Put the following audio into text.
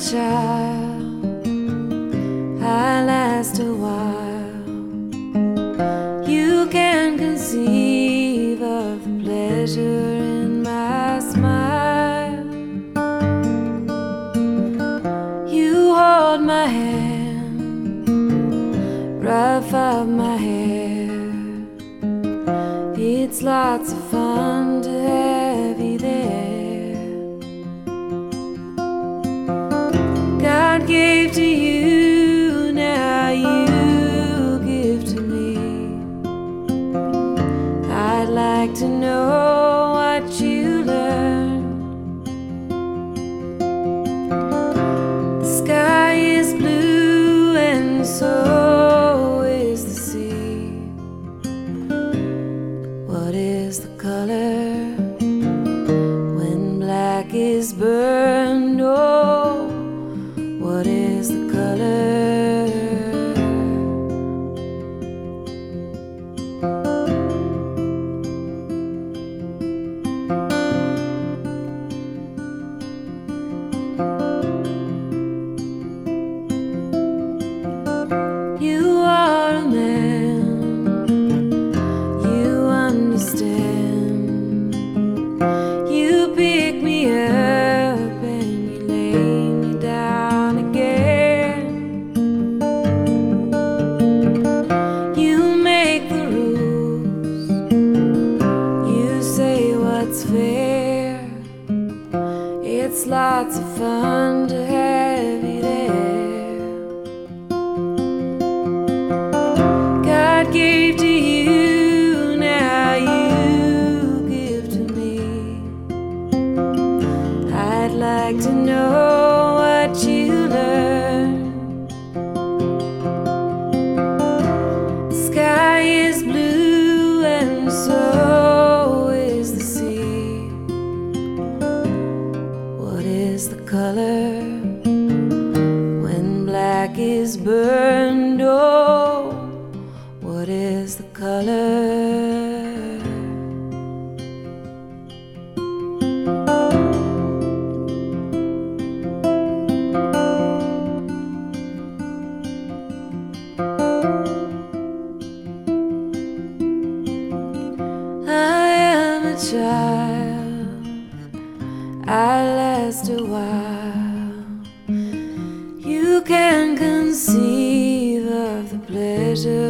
child, I last a while. You can conceive of the pleasure in my smile. You hold my hand, rough up my hair. It's lots of fun to have you there. God gave to you, now you give to me. I'd like to know what you learned. The sky is blue and so is the sea. What is the color when black is burned? Oh, what is the color? You are a man, you understand. You pick me up and you lay me down again. You make the rules, you say what's fair. It's lots of fun to have you there. God gave to you, now you give to me. I'd like to know what you learned. The sky is blue and so is the sea. What is the color when black is burned? Oh, what is the color? I am a child, I last a while. You can conceive of the pleasure